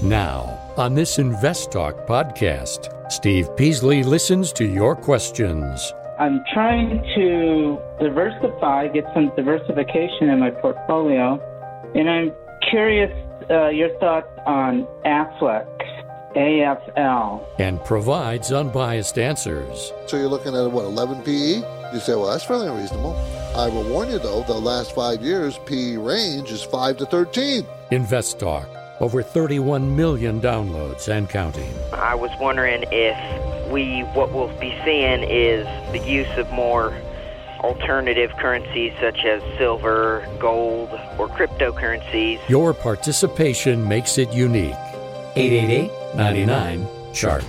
Now, on this Invest Talk podcast, Steve Peasley listens to your questions. I'm trying to diversify, get some diversification in my portfolio, and I'm curious your thoughts on Aflac, AFL. And provides unbiased answers. So you're looking at, 11 PE? You say, well, that's fairly reasonable. I will warn you, though, the last 5 years, PE range is 5 to 13. Invest Talk, over 31 million downloads and counting. I was wondering if what we'll be seeing is the use of more alternative currencies such as silver, gold, or cryptocurrencies. Your participation makes it unique. 888-99-CHART.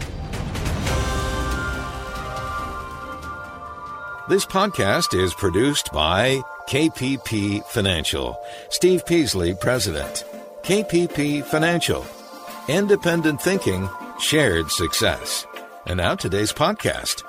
This podcast is produced by KPP Financial. Steve Peasley, President. KPP Financial. Independent thinking, shared success. And now today's podcast.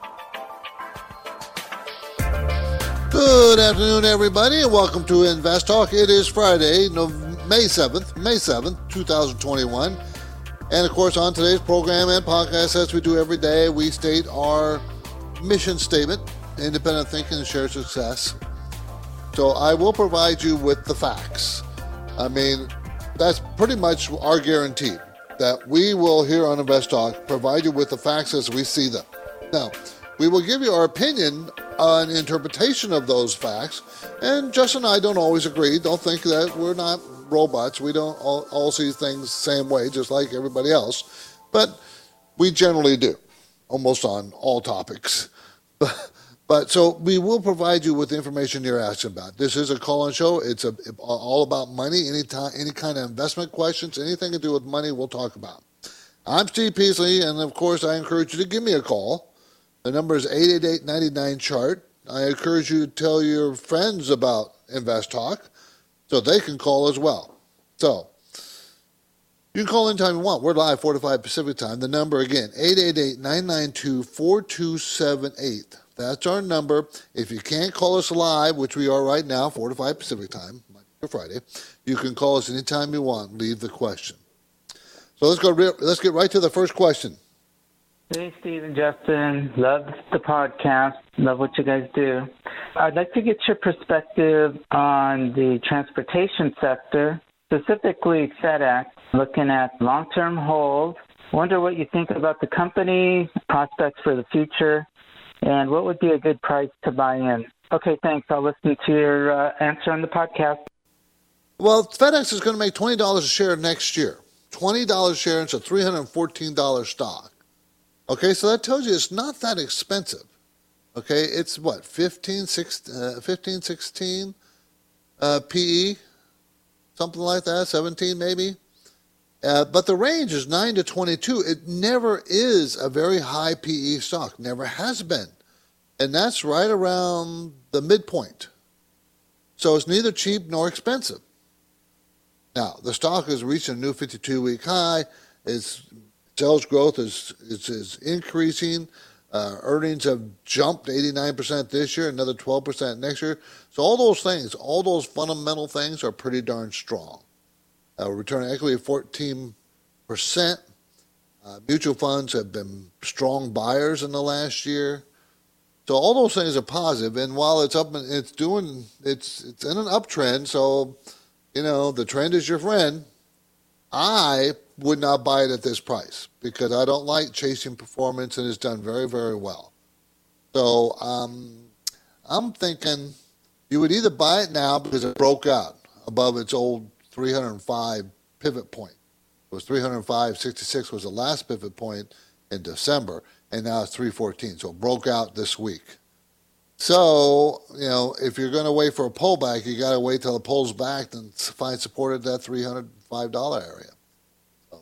Good afternoon, everybody, and welcome to Invest Talk. It is Friday, May 7th, 2021. And, of course, on today's program and podcast, as we do every day, we state our mission statement, independent thinking and shared success. So I will provide you with the facts. I mean, that's pretty much our guarantee, that we will, here on Invest Talk, provide you with the facts as we see them. Now, we will give you our opinion on interpretation of those facts, and Justin and I don't always agree. Don't think that we're not robots. We don't all see things the same way, just like everybody else, but we generally do, almost on all topics. But so we will provide you with the information you're asking about. This is a call-in show. It's all about money. Any kind of investment questions, anything to do with money, we'll talk about. I'm Steve Peasley, and of course, I encourage you to give me a call. The number is 888-99-CHART. I encourage you to tell your friends about Invest Talk so they can call as well. So you can call anytime you want. We're live 4 to 5 Pacific time. The number again, 888-992-4278. That's our number. If you can't call us live, which we are right now, 4 to 5 Pacific time, Monday or Friday, you can call us anytime you want. Leave the question. So let's get right to the first question. Hey, Steve and Justin. Love the podcast. Love what you guys do. I'd like to get your perspective on the transportation sector, specifically FedEx, looking at long-term hold. Wonder what you think about the company, prospects for the future, and what would be a good price to buy in? Okay, thanks. I'll listen to your answer on the podcast. Well, FedEx is going to make $20 a share next year. $20 a share, it's a $314 stock. Okay, so that tells you it's not that expensive. Okay, it's what, 15, 16 PE? Something like that, 17 maybe? But the range is 9 to 22. It never is a very high PE stock, never has been. And that's right around the midpoint. So it's neither cheap nor expensive. Now, the stock has reached a new 52-week high. Its sales growth is increasing. Earnings have jumped 89% this year, another 12% next year. So all those things, all those fundamental things are pretty darn strong. Return on equity of 14%. Mutual funds have been strong buyers in the last year. So all those things are positive. And while it's up, it's in an uptrend. So, the trend is your friend. I would not buy it at this price because I don't like chasing performance, and it's done very, very well. So I'm thinking you would either buy it now because it broke out above its old 305 pivot point. It was 305.66 was the last pivot point in December, and now it's 314. So it broke out this week. So, if you're going to wait for a pullback, you got to wait till it pulls back and find support at that $305 area. So,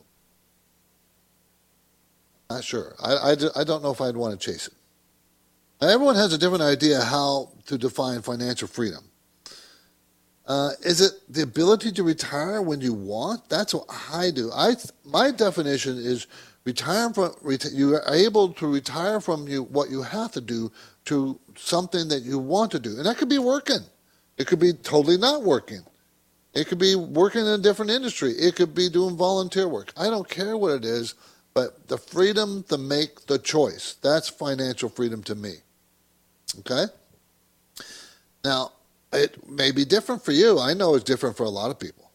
not sure. I don't know if I'd want to chase it. Now, everyone has a different idea how to define financial freedom. Is it the ability to retire when you want? That's what I do. My definition is you are able to retire from what you have to do to something that you want to do. And that could be working. It could be totally not working. It could be working in a different industry. It could be doing volunteer work. I don't care what it is, but the freedom to make the choice, that's financial freedom to me. Okay? Now, it may be different for you. I know it's different for a lot of people.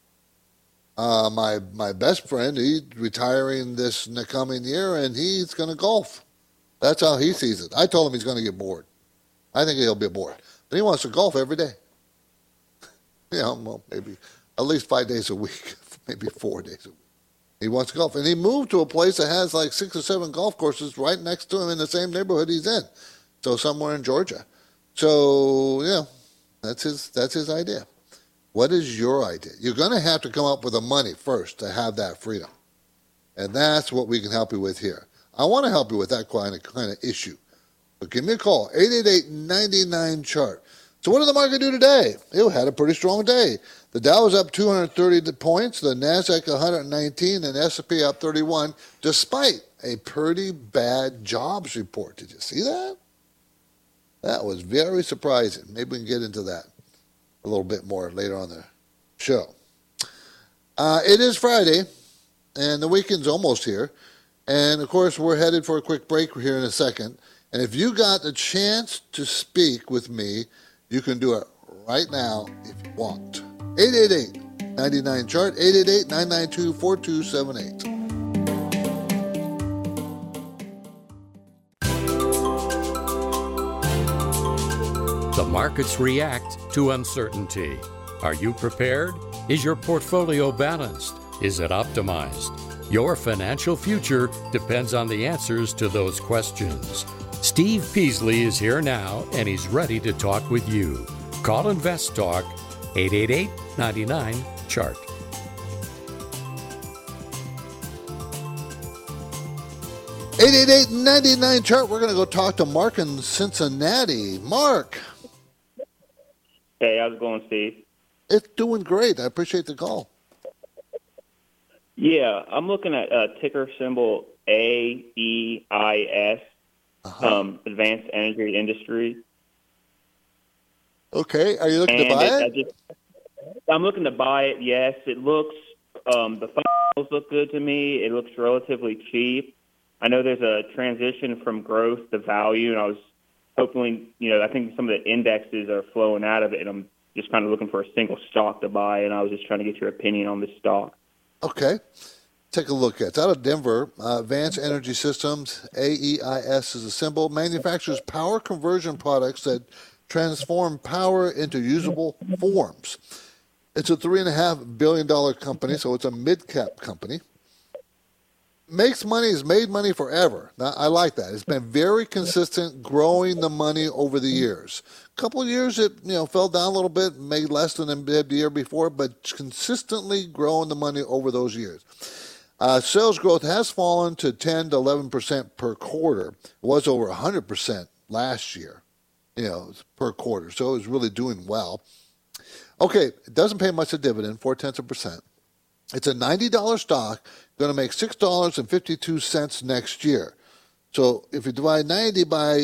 My best friend, he's retiring this in the coming year, and he's going to golf. That's how he sees it. I told him he's going to get bored. I think he'll be bored. But he wants to golf every day. Well, maybe at least 5 days a week, maybe 4 days a week. He wants to golf. And he moved to a place that has like 6 or 7 golf courses right next to him in the same neighborhood he's in. So somewhere in Georgia. So, that's his idea. What is your idea? You're going to have to come up with the money first to have that freedom. And that's what we can help you with here. I want to help you with that kind of issue. But give me a call, 888-99-CHART. So what did the market do today? It had a pretty strong day. The Dow was up 230 points, the NASDAQ 119, and S&P up 31, despite a pretty bad jobs report. Did you see that? That was very surprising. Maybe we can get into that a little bit more later on the show. It is Friday, and the weekend's almost here. And, of course, we're headed for a quick break here in a second. And if you got the chance to speak with me, you can do it right now if you want. 888-99-CHART, 888-992-4278. The markets react to uncertainty. Are you prepared? Is your portfolio balanced? Is it optimized? Your financial future depends on the answers to those questions. Steve Peasley is here now, and he's ready to talk with you. Call Invest Talk, 888-99-CHART. $888-99-CHART. We're going to go talk to Mark in Cincinnati. Mark. Hey, how's it going, Steve? It's doing great. I appreciate the call. Yeah, I'm looking at ticker symbol AEIS, Advanced Energy Industry. Okay, are you looking to buy it? I'm looking to buy it, yes. It looks, the fundamentals look good to me. It looks relatively cheap. I know there's a transition from growth to value, and I was hoping, I think some of the indexes are flowing out of it, and I'm just kind of looking for a single stock to buy, and I was just trying to get your opinion on this stock. Okay. Take a look at it. It's out of Denver. Advanced Energy Systems, AEIS is a symbol. Manufactures power conversion products that transform power into usable forms. It's a $3.5 billion company, so it's a mid-cap company. Makes money, has made money forever. Now, I like that. It's been very consistent, growing the money over the years. A couple of years it fell down a little bit, made less than it did the year before, but consistently growing the money over those years. Sales growth has fallen to 10 to 11% per quarter. It was over 100% last year, per quarter. So it was really doing well. Okay, it doesn't pay much of dividend, 0.4%. It's a $90 stock, going to make $6.52 next year. So if you divide 90 by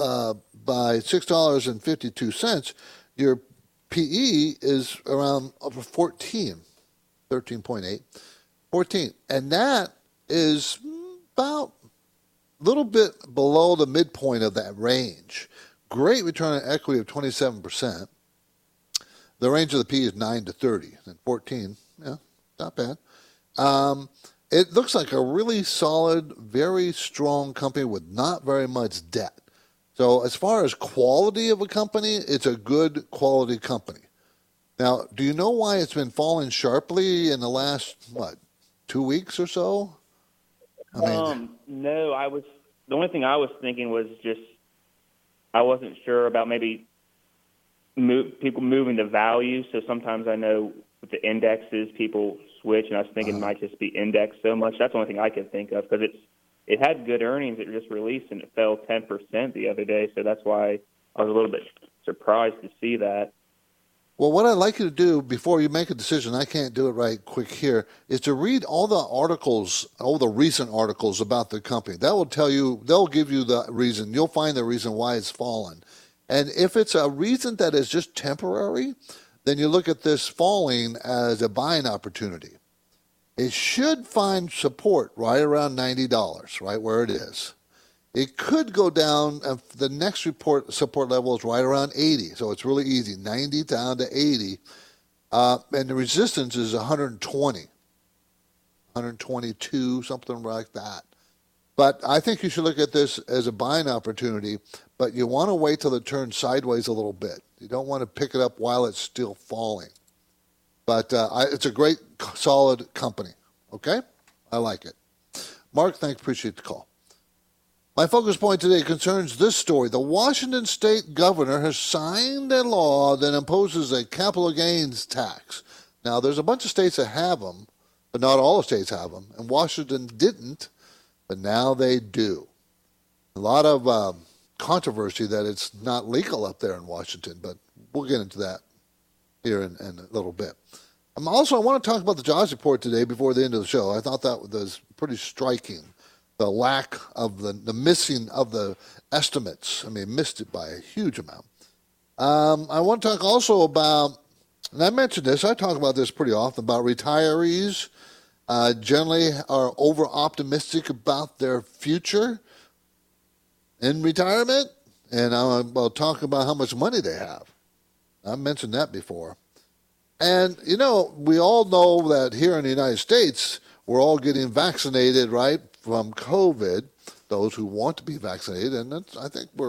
$6.52, your PE is around 14, 13.8, 14. And that is about a little bit below the midpoint of that range. Great return on equity of 27%. The range of the PE is 9 to 30, and 14, not bad. It looks like a really solid, very strong company with not very much debt. So as far as quality of a company, it's a good quality company. Now, do you know why it's been falling sharply in the last, 2 weeks or so? No, the only thing I was thinking was just, I wasn't sure about maybe people moving the value. So sometimes I know with the indexes, people switch, and I was thinking it might just be indexed so much. That's the only thing I could think of, because it had good earnings. It just released, and it fell 10% the other day. So that's why I was a little bit surprised to see that. Well, what I'd like you to do before you make a decision, I can't do it right quick here, is to read all the articles, all the recent articles about the company. That will tell you, they'll give you the reason. You'll find the reason why it's fallen. And if it's a reason that is just temporary, then you look at this falling as a buying opportunity. It should find support right around $90, right where it is. It could go down. The next support level is right around 80, so it's really easy, 90 down to 80. And the resistance is 120, 122, something like that. But I think you should look at this as a buying opportunity, but you want to wait till it turns sideways a little bit. You don't want to pick it up while it's still falling. But it's a great, solid company, okay? I like it. Mark, thanks, appreciate the call. My focus point today concerns this story. The Washington state governor has signed a law that imposes a capital gains tax. Now, there's a bunch of states that have them, but not all the states have them, and Washington didn't, but now they do. A lot of controversy that it's not legal up there in Washington, but we'll get into that here in a little bit. I want to talk about the jobs report today before the end of the show. I thought that was pretty striking, the lack of the missing of the estimates. I mean, missed it by a huge amount. I want to talk also about, and I mentioned this, I talk about this pretty often, about retirees generally are over-optimistic about their future in retirement, and I'll talk about how much money they have. I've mentioned that before. And, we all know that here in the United States, we're all getting vaccinated, right, from COVID, those who want to be vaccinated. And I think we're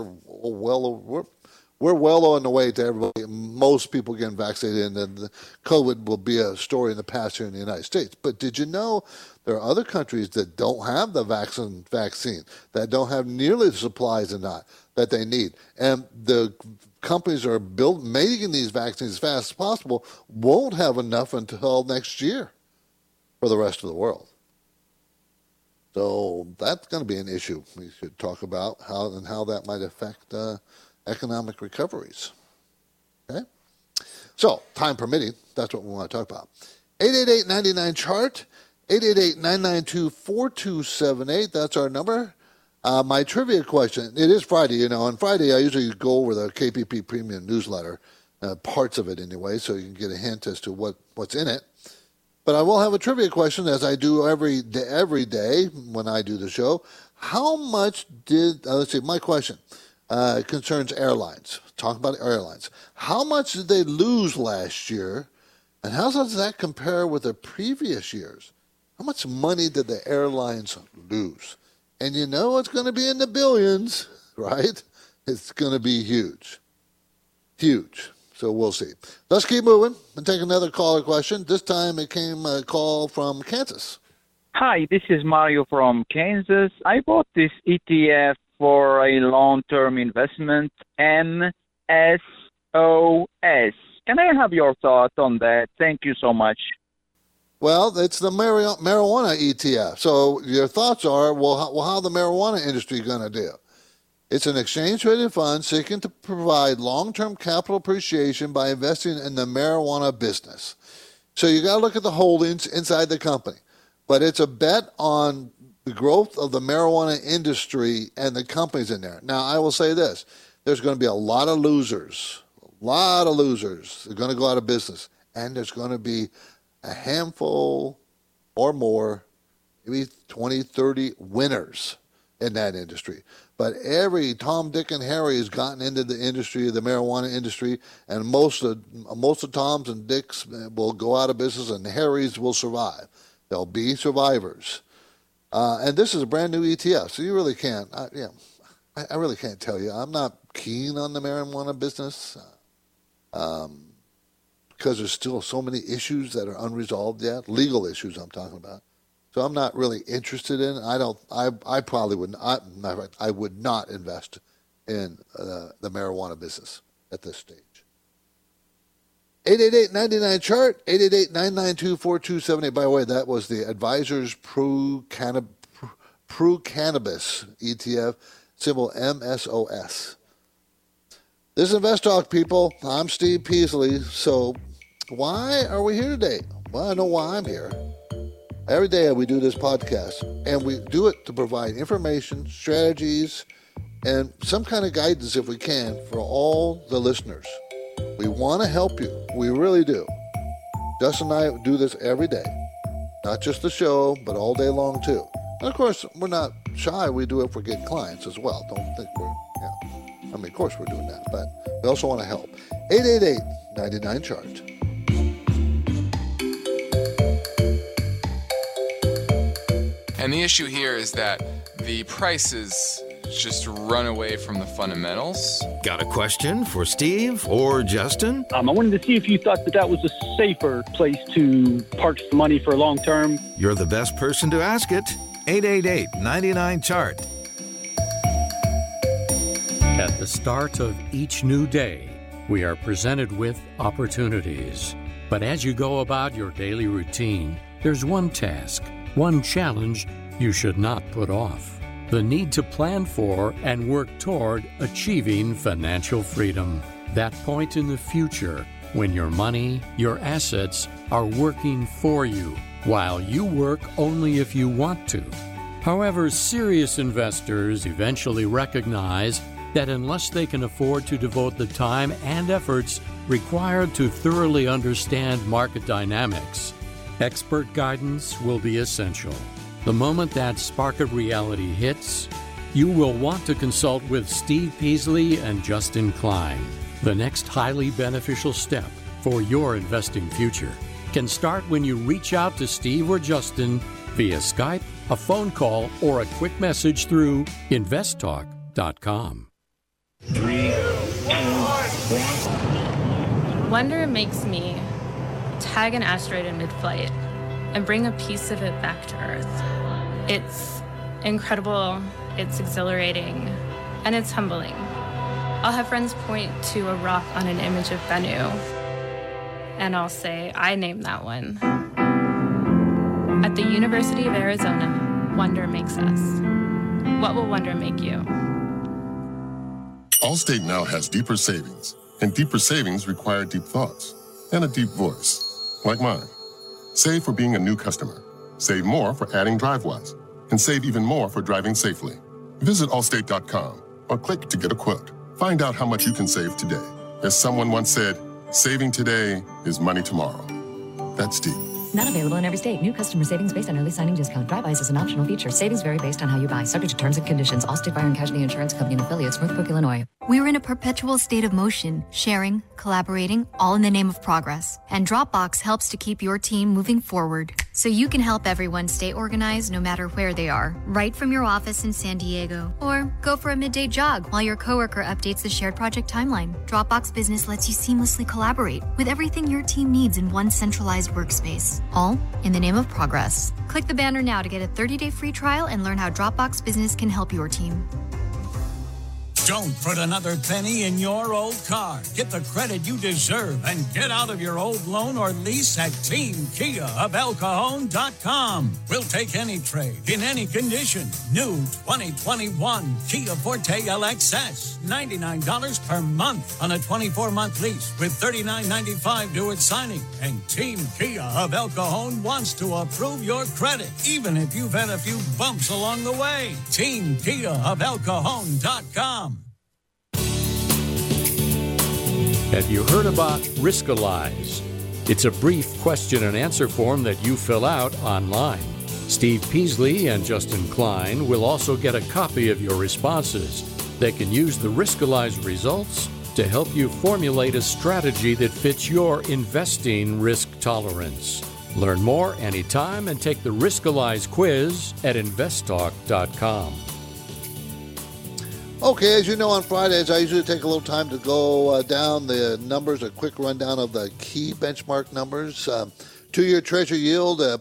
well on the way to everybody, most people getting vaccinated, and then the COVID will be a story in the past here in the United States. But did you know there are other countries that don't have the vaccine, that don't have nearly the supplies that they need? And the companies that are making these vaccines as fast as possible won't have enough until next year for the rest of the world. So that's going to be an issue we should talk about, how that might affect economic recoveries. Okay? So, time permitting, that's what we want to talk about. 888-99-CHART, 888-992-4278, that's our number. My trivia question, it is Friday, on Friday I usually go over the KPP Premium newsletter, parts of it anyway, so you can get a hint as to what's in it. But I will have a trivia question, as I do every day when I do the show. How much my question concerns airlines. Talk about airlines. How much did they lose last year, and how does that compare with the previous years? How much money did the airlines lose? And it's going to be in the billions, right? It's going to be huge. Huge. So we'll see. Let's keep moving and take another caller question. This time it came a call from Kansas. Hi, this is Mario from Kansas. I bought this ETF for a long-term investment, MSOS. Can I have your thoughts on that? Thank you so much. Well, it's the marijuana ETF. So your thoughts are, how the marijuana industry going to do? It's an exchange-traded fund seeking to provide long-term capital appreciation by investing in the marijuana business. So you got to look at the holdings inside the company. But it's a bet on the growth of the marijuana industry and the companies in there. Now, I will say this. There's going to be a lot of losers. They're going to go out of business. And there's going to be a handful or more, maybe 20, 30 winners in that industry. But every Tom, Dick, and Harry has gotten into the industry, the marijuana industry, and most of Toms and Dicks will go out of business, and Harrys will survive. They'll be survivors. And this is a brand new ETF, so you really can't. I really can't tell you. I'm not keen on the marijuana business because there's still so many issues that are unresolved yet, legal issues I'm talking about. So I'm not really interested in. I probably would not. I would not invest in the marijuana business at this stage. 888-99-CHART, 888-992-4278. By the way, that was the Advisors Pru Cannabis ETF, symbol MSOS. This is Invest Talk, people. I'm Steve Peasley. So why are we here today? Well, I know why I'm here. Every day we do this podcast, and we do it to provide information, strategies, and some kind of guidance, if we can, for all the listeners. We want to help you. We really do. Justin and I do this every day. Not just the show, but all day long too. And of course, we're not shy. We do it for getting clients as well. Don't think we're, I mean, of course we're doing that, but we also want to help. 888-99-CHART. And the issue here is that the prices just run away from the fundamentals. Got a question for Steve or Justin? I wanted to see if you thought that was a safer place to park some money for long term. You're the best person to ask it. 888-99-CHART. At the start of each new day, we are presented with opportunities. But as you go about your daily routine, there's one task, one challenge you should not put off. The need to plan for and work toward achieving financial freedom. That point in the future when your money, your assets are working for you, while you work only if you want to. However, serious investors eventually recognize that unless they can afford to devote the time and efforts required to thoroughly understand market dynamics, expert guidance will be essential. The moment that spark of reality hits, you will want to consult with Steve Peasley and Justin Klein. The next highly beneficial step for your investing future can start when you reach out to Steve or Justin via Skype, a phone call, or a quick message through investtalk.com. 3, 2, 1. Wonder makes me tag an asteroid in mid-flight and bring a piece of it back to Earth. It's incredible, it's exhilarating, and it's humbling. I'll have friends point to a rock on an image of Bennu, and I'll say, I named that one. At the University of Arizona, wonder makes us. What will wonder make you? Allstate now has deeper savings, and deeper savings require deep thoughts and a deep voice, like mine. Save for being a new customer. Save more for adding DriveWise, and save even more for driving safely. Visit Allstate.com or click to get a quote. Find out how much you can save today. As someone once said, saving today is money tomorrow. That's deep. Not available in every state. New customer savings based on early signing discount. DriveWise is an optional feature. Savings vary based on how you buy. Subject to terms and conditions. Allstate Fire and Casualty Insurance Company and affiliates, Northbrook, Illinois. We're in a perpetual state of motion, sharing, collaborating, all in the name of progress. And Dropbox helps to keep your team moving forward, so you can help everyone stay organized no matter where they are, right from your office in San Diego. Or go for a midday jog while your coworker updates the shared project timeline. Dropbox Business lets you seamlessly collaborate with everything your team needs in one centralized workspace, all in the name of progress. Click the banner now to get a 30-day free trial and learn how Dropbox Business can help your team. Don't put another penny in your old car. Get the credit you deserve and get out of your old loan or lease at Team Kia of ElCajon.com. We'll take any trade in any condition. New 2021 Kia Forte LXS. $99 per month on a 24-month lease with $39.95 due at signing. And Team Kia of El Cajon wants to approve your credit, even if you've had a few bumps along the way. Team Kia of ElCajon.com. Have you heard about Riskalyze? It's a brief question and answer form that you fill out online. Steve Peasley and Justin Klein will also get a copy of your responses. They can use the Riskalyze results to help you formulate a strategy that fits your investing risk tolerance. Learn more anytime and take the Riskalyze quiz at investtalk.com. Okay, as you know, on Fridays, I usually take a little time to go down the numbers, a quick rundown of the key benchmark numbers. 2-year Treasury yield at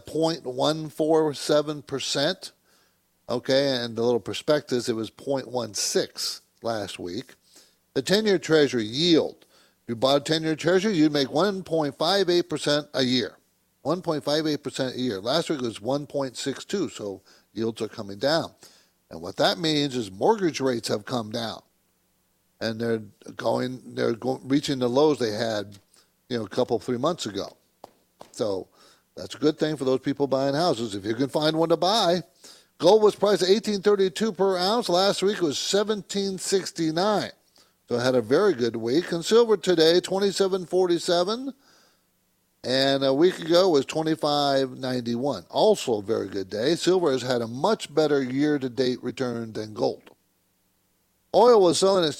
0.147%. Okay, and the little prospectus, it was 0.16 last week. The 10-year Treasury yield, if you bought a 10-year Treasury, you'd make 1.58% a year. 1.58% a year. Last week it was 1.62, so yields are coming down. And what that means is mortgage rates have come down, and they're reaching the lows they had, a couple, 3 months ago. So that's a good thing for those people buying houses, if you can find one to buy. Gold was priced at $1,832 per ounce. Last week it was $1,769. So it had a very good week. And silver today, $27.47. And a week ago was $25.91. Also a very good day. Silver has had a much better year-to-date return than gold. Oil was selling at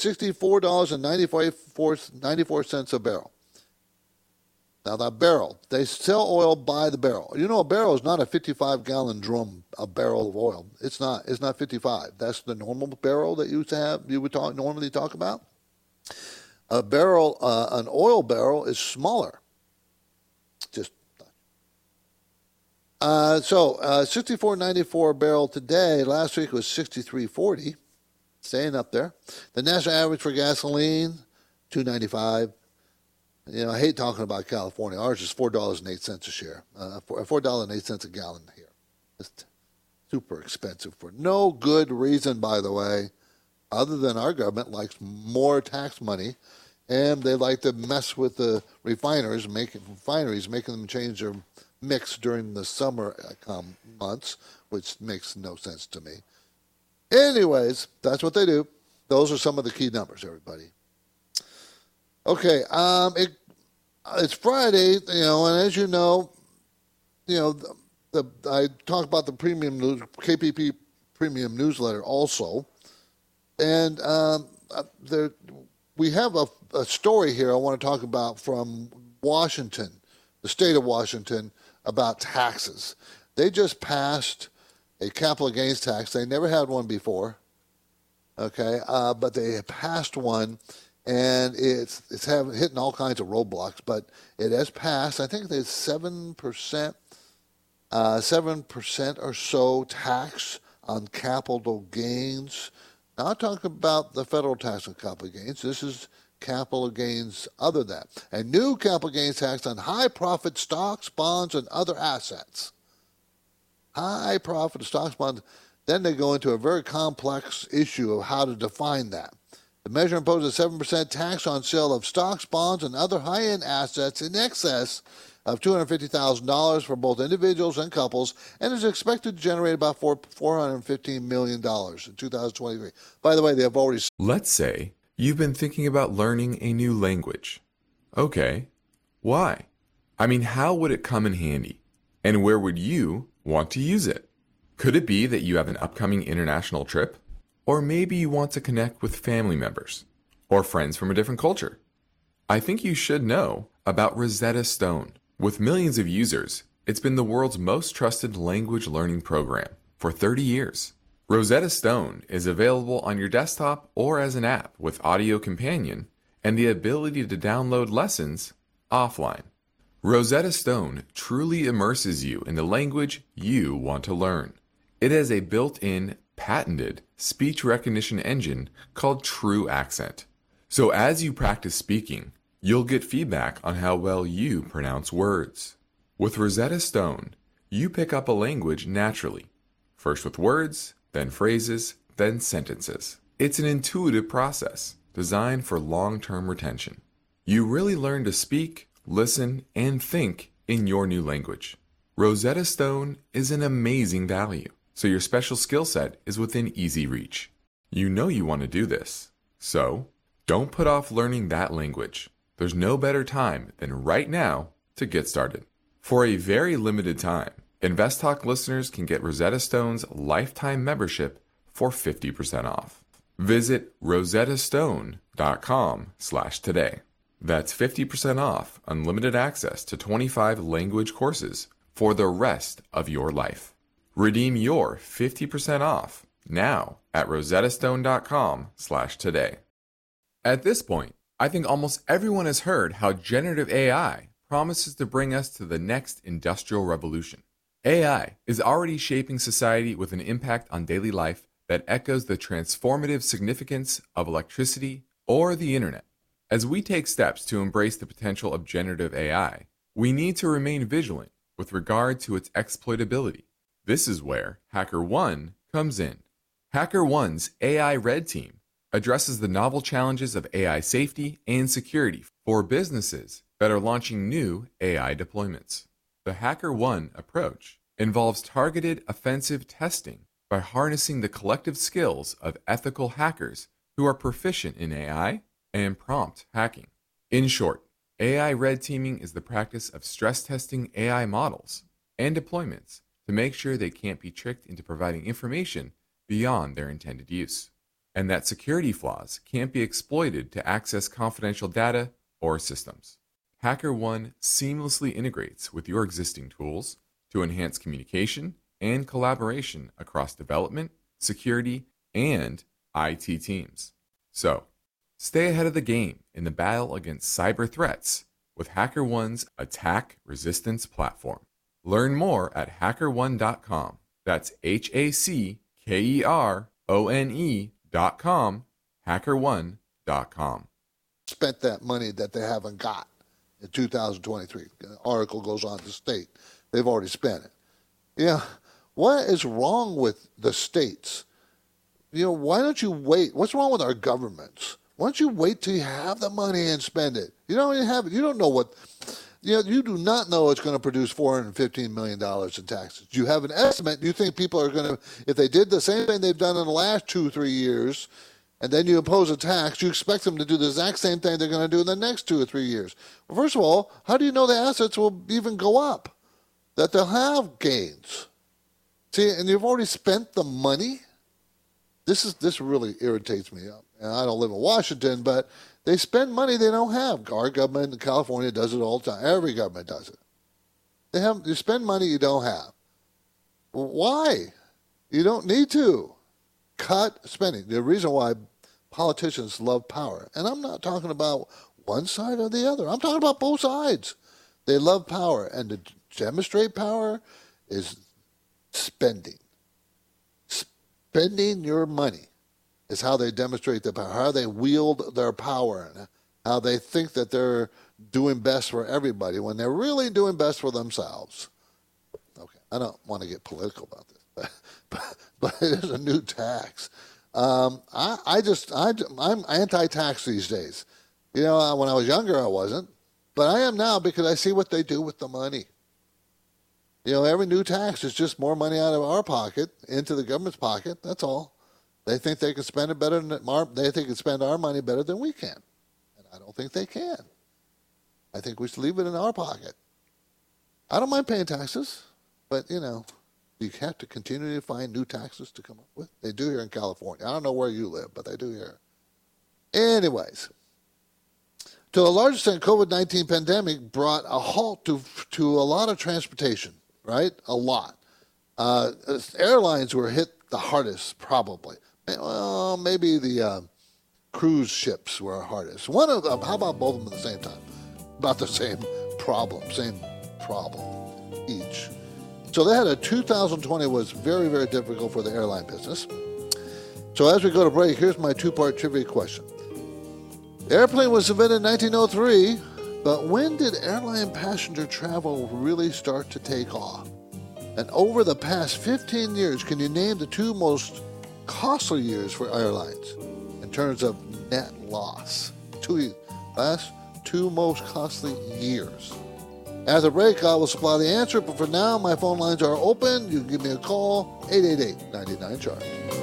$64.94 a barrel. Now, that barrel, they sell oil by the barrel. You know, a barrel is not a 55-gallon drum, a barrel of oil. It's not 55. That's the normal barrel that you would normally talk about. A barrel, an oil barrel is smaller. Just so $64.94 a barrel today. Last week was $63.40, staying up there. The national average for gasoline, $2.95. You know, I hate talking about California. Ours is $4.08 a share, $4.08 a gallon here. It's super expensive for no good reason, by the way, other than our government likes more tax money, and they like to mess with the refineries, making them change their mix during the summer months, which makes no sense to me. Anyways, that's what they do. Those are some of the key numbers, everybody. Okay, it's Friday, you know, and as you know, I talk about the premium news, KPP premium newsletter also, and we have a story here I want to talk about from Washington, the state of Washington, about taxes. They just passed a capital gains tax. They never had one before, okay, but they passed one. And it's hitting all kinds of roadblocks, but it has passed. I think there's 7% or so tax on capital gains. Now, I'm talking about the federal tax on capital gains. This is capital gains other than that. A new capital gains tax on high-profit stocks, bonds, and other assets. High-profit stocks, bonds. Then they go into a very complex issue of how to define that. The measure imposes a 7% tax on sale of stocks, bonds, and other high-end assets in excess of $250,000 for both individuals and couples, and is expected to generate about $415 million in 2023. By the way, they have already... Let's say you've been thinking about learning a new language. Okay, why? I mean, how would it come in handy? And where would you want to use it? Could it be that you have an upcoming international trip? Or maybe you want to connect with family members or friends from a different culture. I think you should know about Rosetta Stone. With millions of users, it's been the world's most trusted language learning program for 30 years. Rosetta Stone is available on your desktop or as an app with audio companion and the ability to download lessons offline. Rosetta Stone truly immerses you in the language you want to learn. It has a built-in, patented speech recognition engine called True Accent. So as you practice speaking, you'll get feedback on how well you pronounce words. With Rosetta Stone, you pick up a language naturally, first with words, then phrases, then sentences. It's an intuitive process designed for long-term retention. You really learn to speak, listen, and think in your new language. Rosetta Stone is an amazing value, so your special skill set is within easy reach. You know you want to do this, so don't put off learning that language. There's no better time than right now to get started. For a very limited time, InvestTalk listeners can get Rosetta Stone's lifetime membership for 50% off. Visit rosettastone.com/today. That's 50% off unlimited access to 25 language courses for the rest of your life. Redeem your 50% off now at rosettastone.com/today. At this point, I think almost everyone has heard how generative AI promises to bring us to the next industrial revolution. AI is already shaping society with an impact on daily life that echoes the transformative significance of electricity or the internet. As we take steps to embrace the potential of generative AI, we need to remain vigilant with regard to its exploitability. This is where HackerOne comes in. HackerOne's AI Red Team addresses the novel challenges of AI safety and security for businesses that are launching new AI deployments. The HackerOne approach involves targeted offensive testing by harnessing the collective skills of ethical hackers who are proficient in AI and prompt hacking. In short, AI red teaming is the practice of stress testing AI models and deployments to make sure they can't be tricked into providing information beyond their intended use, and that security flaws can't be exploited to access confidential data or systems. HackerOne seamlessly integrates with your existing tools to enhance communication and collaboration across development, security, and IT teams. So, stay ahead of the game in the battle against cyber threats with HackerOne's attack resistance platform. Learn more at hackerone.com. That's HackerOne.com, hackerone.com. Spent that money that they haven't got in 2023. The article goes on to state they've already spent it. Yeah, what is wrong with the states? Why don't you wait? What's wrong with our governments? Why don't you wait till you have the money and spend it? You don't even have it. You don't know what. You do not know it's going to produce $415 million in taxes. You have an estimate. You think people are going to, if they did the same thing they've done in the last 2-3 years, and then you impose a tax, you expect them to do the exact same thing they're going to do in the next 2 or 3 years. Well, first of all, how do you know the assets will even go up? That they'll have gains. See, and you've already spent the money. This really irritates me. And I don't live in Washington, but they spend money they don't have. Our government in California does it all the time. Every government does it. You spend money you don't have. Why? You don't need to. Cut spending. The reason why politicians love power, and I'm not talking about one side or the other. I'm talking about both sides. They love power, and to demonstrate power is spending. Spending your money is how they demonstrate their power, how they wield their power, and how they think that they're doing best for everybody when they're really doing best for themselves. Okay, I don't want to get political about this, but it is a new tax. I'm anti-tax these days. When I was younger, I wasn't, but I am now because I see what they do with the money. Every new tax is just more money out of our pocket into the government's pocket. That's all. They think they can spend it better than they think they can spend our money better than we can, and I don't think they can. I think we should leave it in our pocket. I don't mind paying taxes, but you have to continue to find new taxes to come up with. They do here in California. I don't know where you live, but they do here. Anyways, to a large extent, COVID-19 pandemic brought a halt to a lot of transportation. Right? A lot. Airlines were hit the hardest, probably. Well, maybe the cruise ships were hardest. One of them, how about both of them at the same time? About the same problem each. So they had 2020 was very, very difficult for the airline business. So as we go to break, here's my two-part trivia question. The airplane was invented in 1903. But when did airline passenger travel really start to take off? And over the past 15 years, can you name the 2 most costly years for airlines in terms of net loss? Last 2 most costly years. After the break, I will supply the answer, but for now, my phone lines are open. You can give me a call, 888-99-CHART.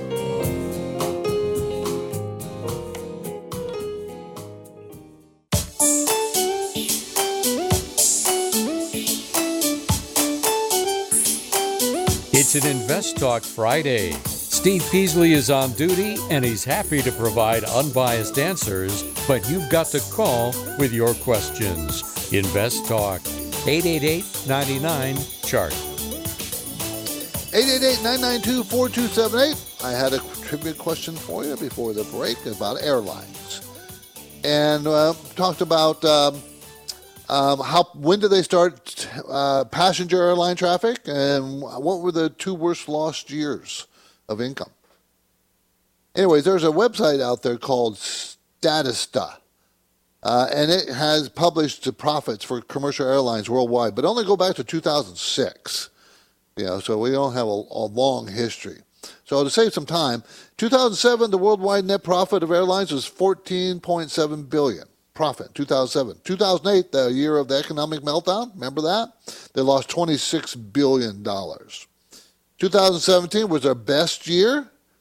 It's an Invest Talk Friday. Steve Peasley is on duty, and he's happy to provide unbiased answers, but you've got to call with your questions. Invest Talk, 888-99-CHART. 888-992-4278. I had a trivia question for you before the break about airlines. And talked about when did they start passenger airline traffic, and what were the 2 worst lost years of income. Anyways, there's a website out there called Statista, and it has published the profits for commercial airlines worldwide, but only go back to 2006. So we don't have a long history. So to save some time, 2007, the worldwide net profit of airlines was $14.7 billion. Profit, 2007. 2008, the year of the economic meltdown, remember that? They lost $26 billion. 2017 was their best year,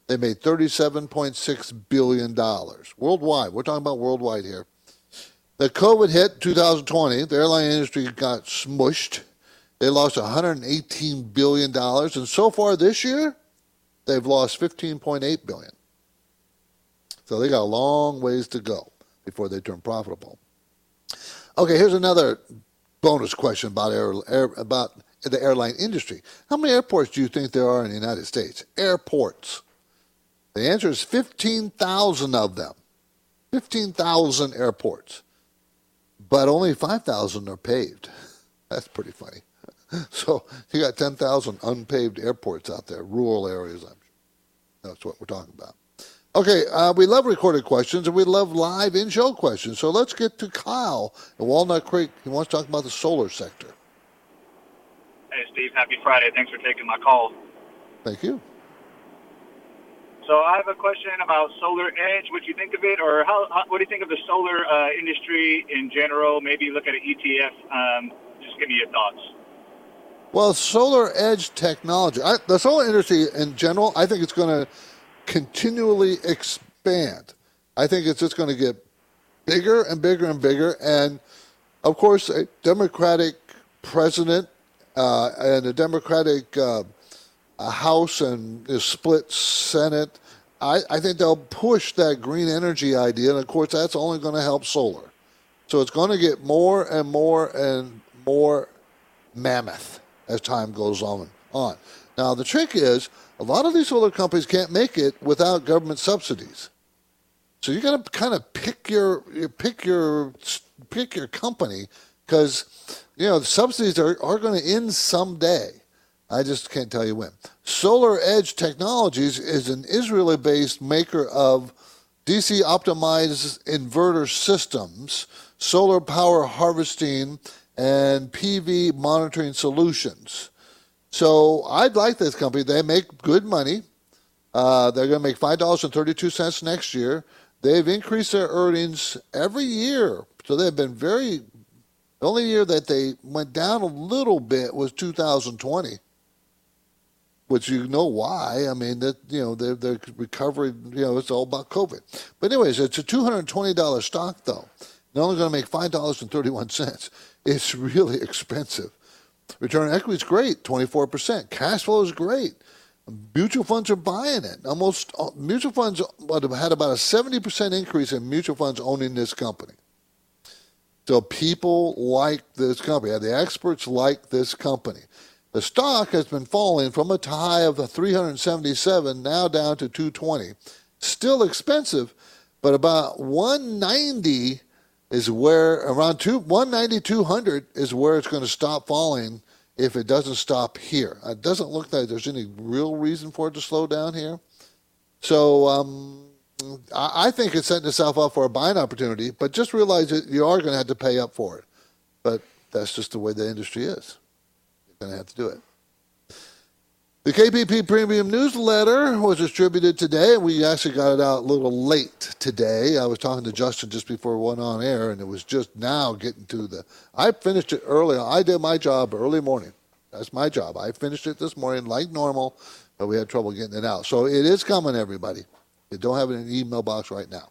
They made $37.6 billion worldwide. We're talking about worldwide here. The COVID hit 2020. The airline industry got smushed. They lost $118 billion. And so far this year, they've lost $15.8 billion. So they got a long ways to go before they turn profitable. Okay, here's another bonus question about about the airline industry. How many airports do you think there are in the United States? Airports. The answer is 15,000 of them. 15,000 airports. But only 5,000 are paved. That's pretty funny. So you got 10,000 unpaved airports out there, rural areas. I'm sure. That's what we're talking about. Okay, we love recorded questions, and we love live in-show questions. So let's get to Kyle in Walnut Creek. He wants to talk about the solar sector. Hey, Steve. Happy Friday. Thanks for taking my call. Thank you. So I have a question about Solar Edge. What do you think of it, or what do you think of the solar industry in general? Maybe look at an ETF. Just give me your thoughts. Well, Solar Edge technology, the solar industry in general, I think it's going to continually expand. I think it's just going to get bigger and bigger and bigger. And, of course, a Democratic president and a Democratic House and a split Senate, I think they'll push that green energy idea. And, of course, that's only going to help solar. So it's going to get more and more and more mammoth as time goes on. Now, the trick is a lot of these solar companies can't make it without government subsidies. So you got to kind of pick your company because, the subsidies are going to end someday. I just can't tell you when. Solar Edge Technologies is an Israeli-based maker of DC-optimized inverter systems, solar power harvesting, and PV monitoring solutions. So I'd like this company. They make good money. They're going to make $5.32 next year. They've increased their earnings every year. So they've been the only year that they went down a little bit was 2020, which you know why. I mean, their recovery, it's all about COVID. But anyways, it's a $220 stock, though. They're only going to make $5.31. It's really expensive. Return on equity is great, 24%. Cash flow is great. Mutual funds are buying it. Mutual funds had about a 70% increase in mutual funds owning this company. So people like this company. The experts like this company. The stock has been falling from a high of 377 now down to 220. Still expensive, but about 190 is where around 190, 200 is where it's going to stop falling if it doesn't stop here. It doesn't look like there's any real reason for it to slow down here. So I think it's setting itself up for a buying opportunity, but just realize that you are going to have to pay up for it. But that's just the way the industry is. You're going to have to do it. The KPP Premium Newsletter was distributed today. We actually got it out a little late today. I was talking to Justin just before we went on air, and it was just now getting to I finished it early. I did my job early morning. That's my job. I finished it this morning like normal, but we had trouble getting it out. So it is coming, everybody. You don't have it in the email box right now.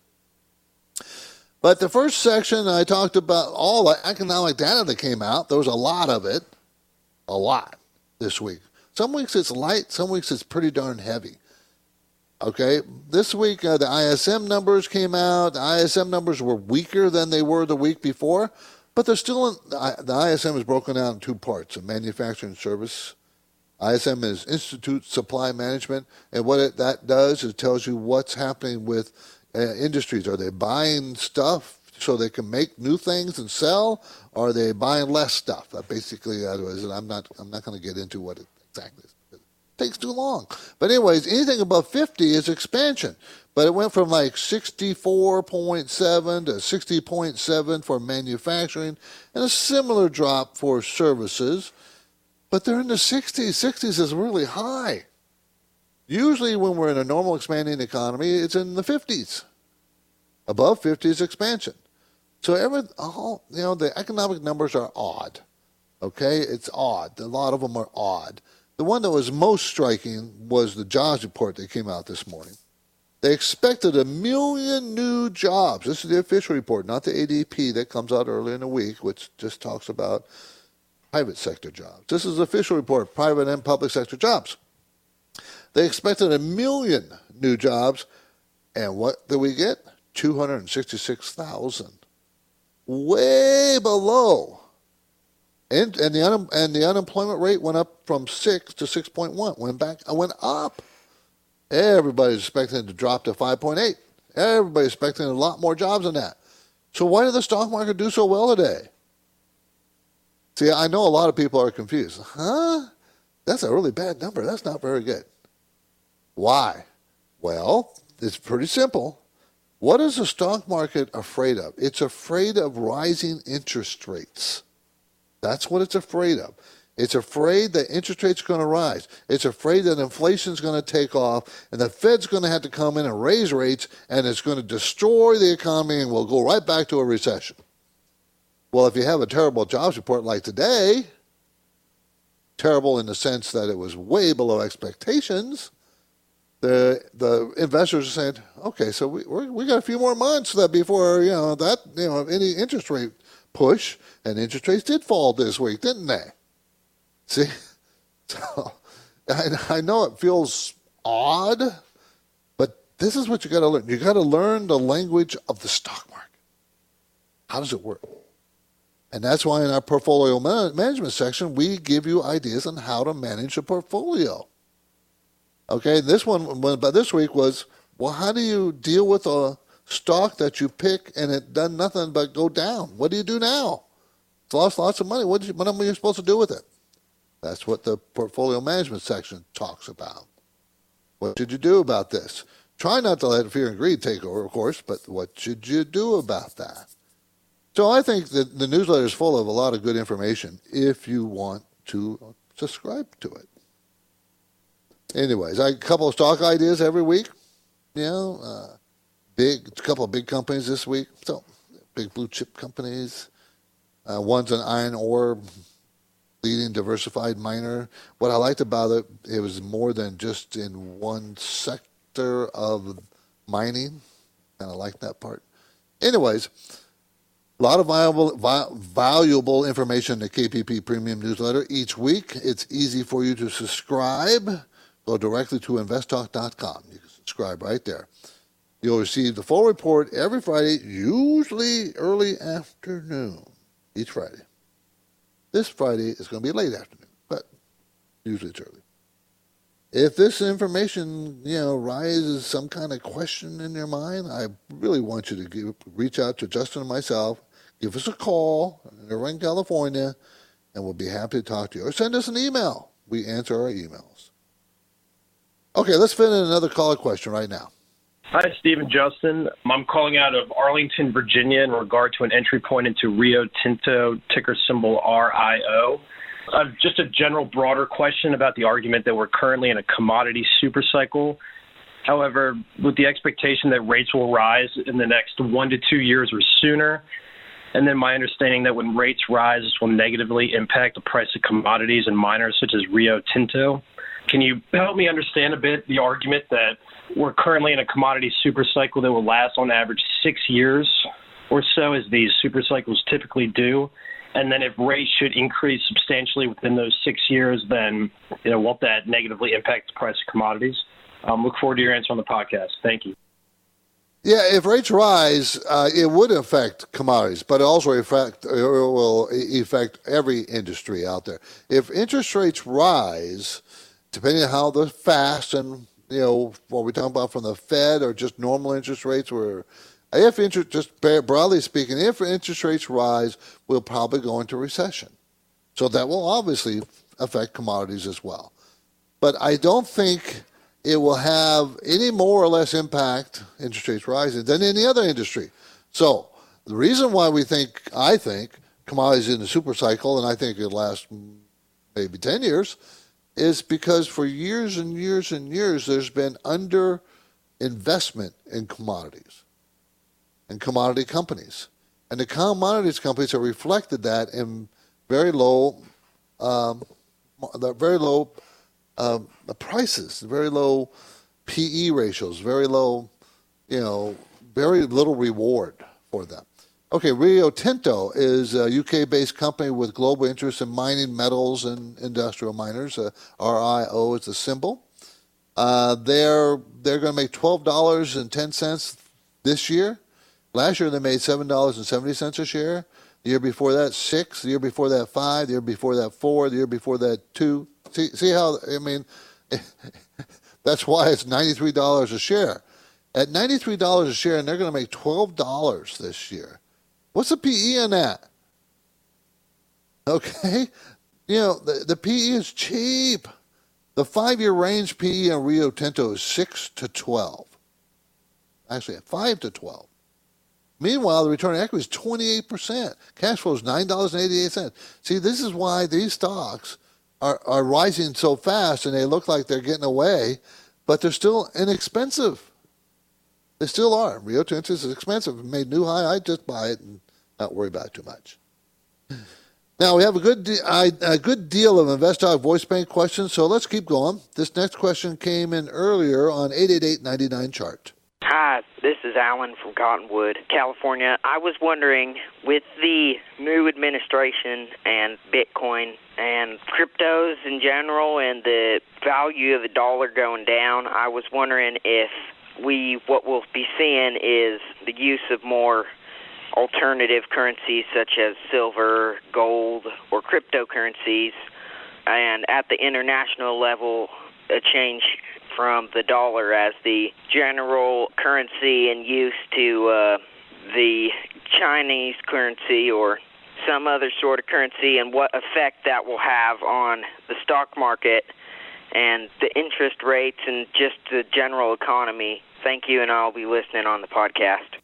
But the first section, I talked about all the economic data that came out. There was a lot of it. A lot this week. Some weeks it's light, some weeks it's pretty darn heavy. Okay, this week the ISM numbers came out. The ISM numbers were weaker than they were the week before, but they're still the ISM is broken out in two parts: a manufacturing service. ISM is Institute Supply Management, and what that does is it tells you what's happening with industries. Are they buying stuff so they can make new things and sell, or are they buying less stuff? Basically, I'm not going to get into what it exactly is. It takes too long. But anyways, anything above 50 is expansion. But it went from like 64.7 to 60.7 for manufacturing, and a similar drop for services. But they're in the 60s. 60s is really high. Usually when we're in a normal expanding economy, it's in the 50s. Above 50 is expansion. So the economic numbers are odd. Okay? It's odd. A lot of them are odd. The one that was most striking was the jobs report that came out this morning. They expected 1 million new jobs. This is the official report, not the ADP that comes out early in the week, which just talks about private sector jobs. This is the official report, private and public sector jobs. They expected 1 million new jobs, and what did we get? 266,000. Way below. And the unemployment rate went up from 6 to 6.1. Went up. Everybody's expecting it to drop to 5.8. Everybody's expecting a lot more jobs than that. So why did the stock market do so well today? See, I know a lot of people are confused. Huh? That's a really bad number. That's not very good. Why? Well, it's pretty simple. What is the stock market afraid of? It's afraid of rising interest rates. That's what it's afraid of. It's afraid that interest rates are going to rise. It's afraid that inflation is going to take off, and the Fed's going to have to come in and raise rates, and it's going to destroy the economy, and we'll go right back to a recession. Well, if you have a terrible jobs report like today, terrible in the sense that it was way below expectations, the investors are saying, okay, so we got a few more months before any interest rate push, and interest rates did fall this week, didn't they? See, so I know it feels odd, but this is what you got to learn. You got to learn the language of the stock market. How does it work? And that's why in our portfolio management section, we give you ideas on how to manage a portfolio. Okay, this week was, well, how do you deal with a stock that you pick and it done nothing but go down? What do you do now? It's lost lots of money. What are you supposed to do with it? That's what the portfolio management section talks about. What should you do about this? Try not to let fear and greed take over, of course, but what should you do about that? So I think that the newsletter is full of a lot of good information if you want to subscribe to it. Anyways, a couple of stock ideas every week. A couple of big companies this week. So big blue chip companies. One's an iron ore leading diversified miner. What I liked about it, it was more than just in one sector of mining. Kind of like that part. Anyways, a lot of valuable information in the KPP Premium Newsletter each week. It's easy for you to subscribe. Go directly to investtalk.com. You can subscribe right there. You'll receive the full report every Friday, usually early afternoon, each Friday. This Friday is going to be late afternoon, but usually it's early. If this information, rises some kind of question in your mind, I really want you to reach out to Justin and myself. Give us a call in Irvine, California, and we'll be happy to talk to you. Or send us an email. We answer our emails. Okay, let's fit in another caller question right now. Hi, Steve and Justin. I'm calling out of Arlington, Virginia in regard to an entry point into Rio Tinto, ticker symbol RIO. Just a general broader question about the argument that we're currently in a commodity supercycle. However, with the expectation that rates will rise in the next 1 to 2 years or sooner, and then my understanding that when rates rise, this will negatively impact the price of commodities and miners such as Rio Tinto. Can you help me understand a bit the argument that we're currently in a commodity supercycle that will last on average 6 years or so, as these supercycles typically do? And then if rates should increase substantially within those 6 years, then won't that negatively impact the price of commodities? Look forward to your answer on the podcast. Thank you. Yeah, if rates rise, it would affect commodities, but it also will affect every industry out there. If interest rates rise, depending on how fast and, what we're talking about from the Fed or just normal interest rates, just broadly speaking, if interest rates rise, we'll probably go into recession. So that will obviously affect commodities as well. But I don't think it will have any more or less impact, interest rates rising, than any other industry. So the reason why I think commodities in the super cycle, and I think it'll last maybe 10 years, is because for years and years and years, there's been under-investment in commodities and commodity companies. And the commodities companies have reflected that in very low prices, very low PE ratios, very low, very little reward for them. Okay, Rio Tinto is a UK-based company with global interests in mining metals and industrial miners. RIO is the symbol. They're going to make $12.10 this year. Last year they made $7.70 a share. The year before that, $6. The year before that, $5. The year before that, $4. The year before that, $2. See how, that's why it's $93 a share. At $93 a share, and they're going to make $12 this year. What's the PE on that? Okay? The PE is cheap. The 5-year range PE on Rio Tinto is 6 to 12. Actually, 5 to 12. Meanwhile, the return on equity is 28%. Cash flow is $9.88. See, this is why these stocks are rising so fast, and they look like they're getting away, but they're still inexpensive. They still are. Rio Tinto is expensive. It made new high. I'd just buy it and not worry about it too much. Now, we have a good deal of InvestTalk voice bank questions, so let's keep going. This next question came in earlier on 888-99-CHART. Hi, this is Alan from Cottonwood, California. I was wondering, with the new administration and Bitcoin and cryptos in general and the value of the dollar going down, I was wondering if what we'll be seeing is the use of more alternative currencies such as silver, gold, or cryptocurrencies, and at the international level, a change from the dollar as the general currency and use to the Chinese currency or some other sort of currency, and what effect that will have on the stock market and the interest rates and just the general economy. Thank you, and I'll be listening on the podcast.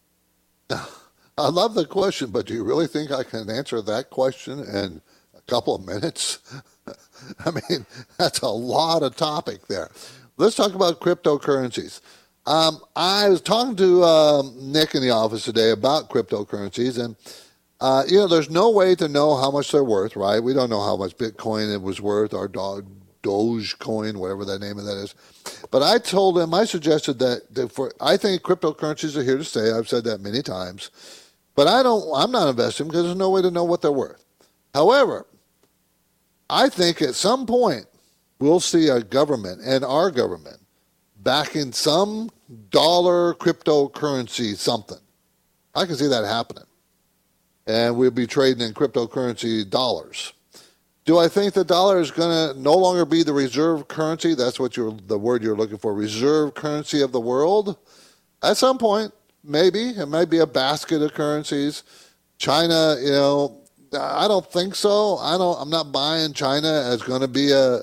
I love the question, but do you really think I can answer that question in a couple of minutes? That's a lot of topic there. Let's talk about cryptocurrencies. I was talking to Nick in the office today about cryptocurrencies, and there's no way to know how much they're worth, right? We don't know how much Bitcoin it was worth, or Dogecoin, whatever the name of that is. But I told him, I suggested that I think cryptocurrencies are here to stay. I've said that many times. But I'm not investing because there's no way to know what they're worth. However, I think at some point we'll see a government and our government backing some dollar cryptocurrency something. I can see that happening. And we'll be trading in cryptocurrency dollars. Do I think the dollar is going to no longer be the reserve currency? That's what the word you're looking for, reserve currency of the world? At some point, maybe. It might be a basket of currencies. China, I don't think so. I'm not buying China as going to be a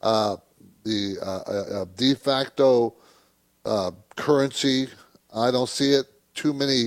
de facto currency. I don't see it. Too many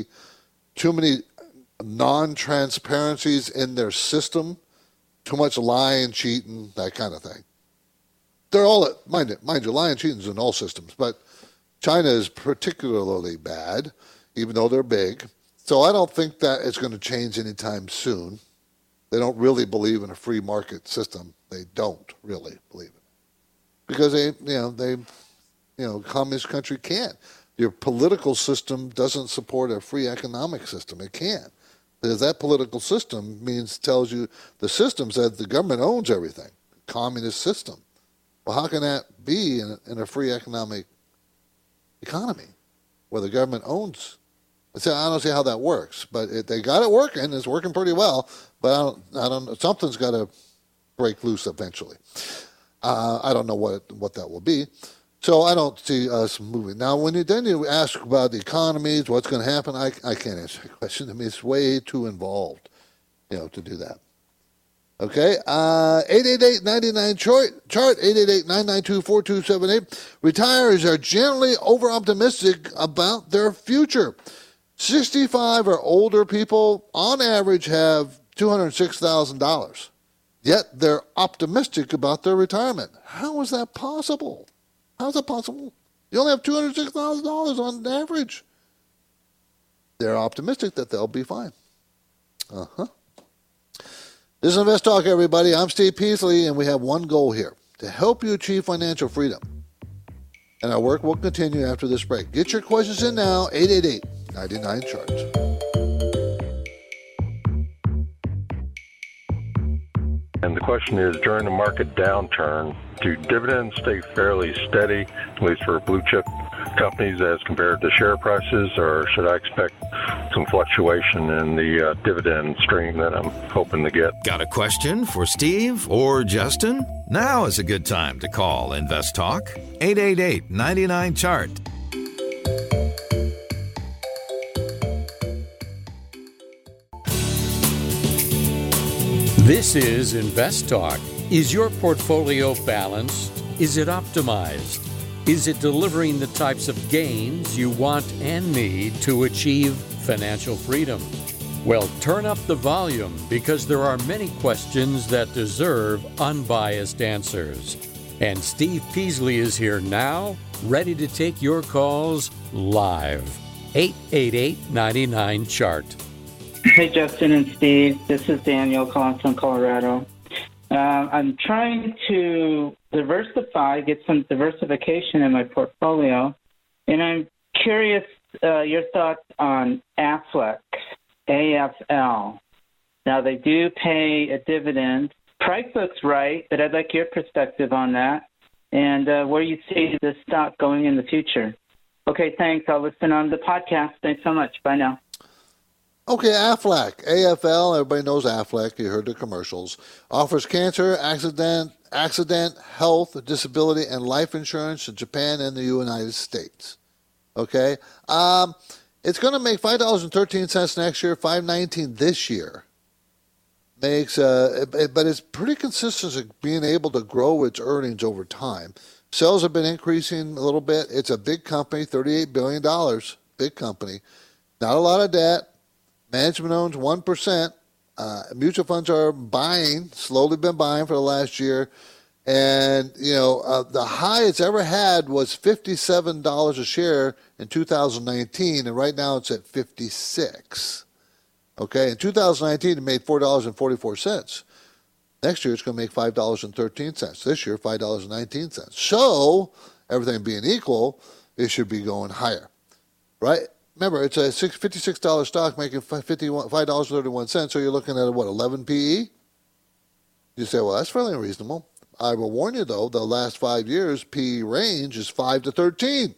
non-transparencies in their system. Too much lying, cheating, that kind of thing. They're all, mind you, lying, cheating is in all systems, but China is particularly bad, even though they're big. So I don't think that it's going to change anytime soon. They don't really believe in a free market system. They don't really believe it. Because communist country can't. Your political system doesn't support a free economic system. It can't. Because that political system tells you the system says the government owns everything. Communist system. Well, how can that be in a free economic economy where the government owns? I don't see how that works. But they got it working. It's working pretty well. But I don't. Something's got to break loose eventually. I don't know what that will be. So I don't see us moving. Now, when you ask about the economies, what's going to happen, I can't answer that question. It's way too involved, to do that. Okay, 888-99-CHART, 888-992-4278. Retirees are generally over-optimistic about their future. 65 or older people, on average, have $206,000. Yet they're optimistic about their retirement. How is that possible? How is that possible? You only have $206,000 on average. They're optimistic that they'll be fine. This is Invest Talk, everybody. I'm Steve Peasley, and we have one goal here, to help you achieve financial freedom. And our work will continue after this break. Get your questions in now, 888-99-CHART. And the question is, during the market downturn, do dividends stay fairly steady, at least for blue chip companies as compared to share prices, or should I expect some fluctuation in the dividend stream that I'm hoping to get? Got a question for Steve or Justin? Now is a good time to call Invest Talk, 888-99-CHART. This is Invest Talk. Is your portfolio balanced? Is it optimized? Is it delivering the types of gains you want and need to achieve financial freedom? Well, turn up the volume because there are many questions that deserve unbiased answers. And Steve Peasley is here now, ready to take your calls live. 888-99-CHART. Hey, Justin and Steve. This is Daniel calling from Colorado. I'm trying to diversify, get some diversification in my portfolio, and I'm curious your thoughts on Aflac, AFL. Now, they do pay a dividend. Price looks right, but I'd like your perspective on that and where you see the stock going in the future. Okay, thanks. I'll listen on the podcast. Thanks so much. Bye now. Okay, Aflac, AFL, everybody knows Aflac, you heard the commercials, offers cancer, accident, health, disability, and life insurance in Japan and the United States. Okay? It's going to make $5.13 next year, $5.19 this year. But it's pretty consistent at being able to grow its earnings over time. Sales have been increasing a little bit. It's a big company, $38 billion, big company. Not a lot of debt. Management owns 1%. Mutual funds are buying, slowly been buying for the last year. And, the high it's ever had was $57 a share in 2019, and right now it's at $56. Okay, in 2019 it made $4.44. Next year it's going to make $5.13. This year, $5.19. So, everything being equal, it should be going higher, right? Remember, it's a $56 stock making $5.31, so you're looking at, 11 PE? You say, well, that's fairly reasonable. I will warn you, though, the last 5 years, PE range is 5 to 13.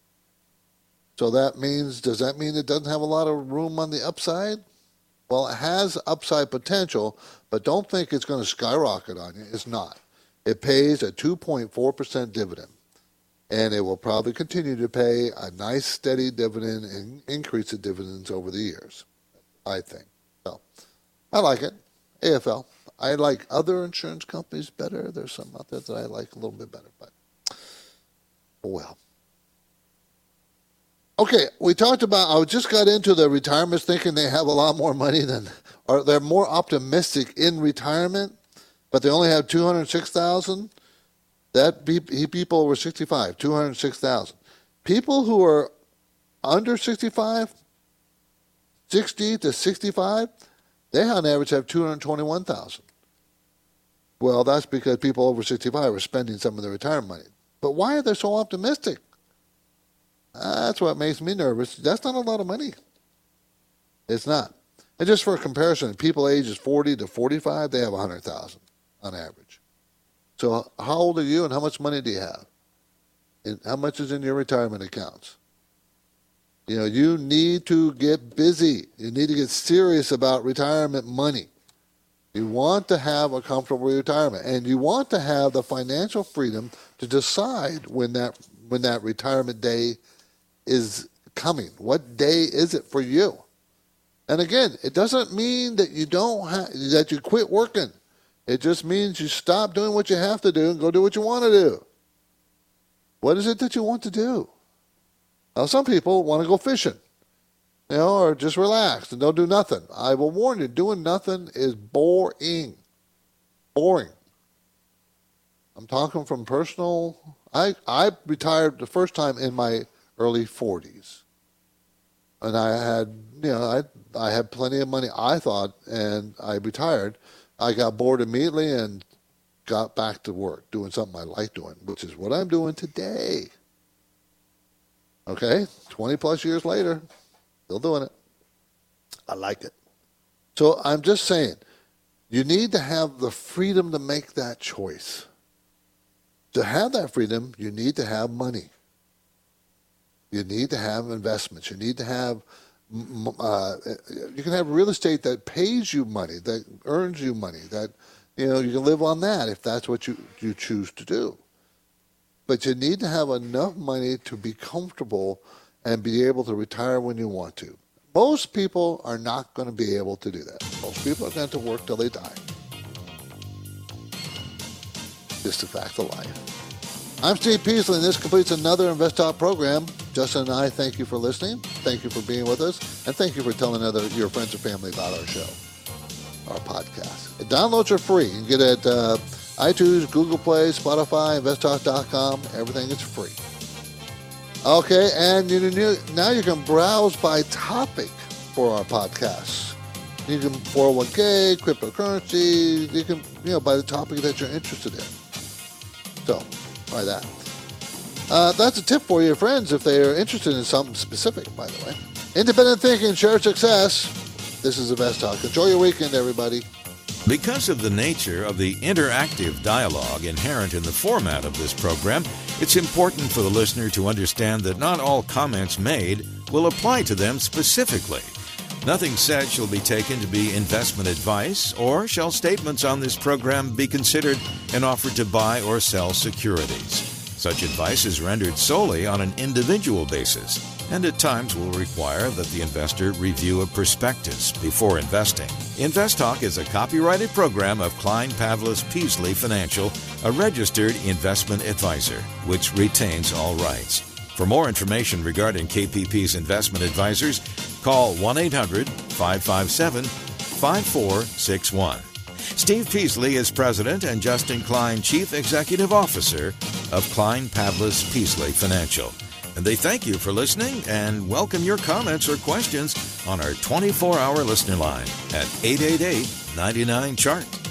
So does that mean it doesn't have a lot of room on the upside? Well, it has upside potential, but don't think it's going to skyrocket on you. It's not. It pays a 2.4% dividend. And it will probably continue to pay a nice steady dividend and increase the dividends over the years, I think. So I like it. AFL. I like other insurance companies better. There's some out there that I like a little bit better, but well. Okay, we talked about, I just got into the retirements thinking they have a lot more money or they're more optimistic in retirement, but they only have $206,000. That people over 65, 206,000. People who are under 65, 60 to 65, they on average have 221,000. Well, that's because people over 65 are spending some of their retirement money. But why are they so optimistic? That's what makes me nervous. That's not a lot of money. It's not. And just for a comparison, people ages 40 to 45, they have 100,000 on average. So how old are you and how much money do you have? And how much is in your retirement accounts? You need to get busy. You need to get serious about retirement money. You want to have a comfortable retirement, and you want to have the financial freedom to decide when that retirement day is coming. What day is it for you? And again, it doesn't mean that that you quit working. It just means you stop doing what you have to do and go do what you want to do. What is it that you want to do? Now, some people want to go fishing, or just relax and don't do nothing. I will warn you, doing nothing is boring. Boring. I'm talking from personal. I retired the first time in my early 40s. And I had, I had plenty of money, I thought, and I retired. I got bored immediately, and got back to work doing something I like doing, which is what I'm doing today. Okay? 20 plus years later, still doing it. I like it. So I'm just saying, you need to have the freedom to make that choice. To have that freedom, you need to have money. You need to have investments. You need to have, you can have real estate that pays you money, that earns you money, that, you can live on that if that's what you choose to do. But you need to have enough money to be comfortable and be able to retire when you want to. Most people are not going to be able to do that. Most people are going to work till they die. Just a fact of life. I'm Steve Peasley, and this completes another Invest Talk program. Justin and I thank you for listening. Thank you for being with us. And thank you for telling your friends and family about our show, our podcast. The downloads are free. You can get it at iTunes, Google Play, Spotify, investtalk.com. Everything is free. Okay, and now you can browse by topic for our podcasts. You can 401k, cryptocurrency, you can, by the topic that you're interested in. So, try that. That's a tip for your friends if they are interested in something specific, by the way. Independent thinking, shared success. This is Invest Talk. Enjoy your weekend, everybody. Because of the nature of the interactive dialogue inherent in the format of this program, it's important for the listener to understand that not all comments made will apply to them specifically. Nothing said shall be taken to be investment advice, or shall statements on this program be considered an offer to buy or sell securities. Such advice is rendered solely on an individual basis, and at times will require that the investor review a prospectus before investing. Invest Talk is a copyrighted program of Klein Pavlis Peasley Financial, a registered investment advisor, which retains all rights. For more information regarding KPP's investment advisors, call 1-800-557-5461. Steve Peasley is President and Justin Klein Chief Executive Officer of Klein Pavlis Peasley Financial. And they thank you for listening and welcome your comments or questions on our 24-hour listener line at 888-99-CHART.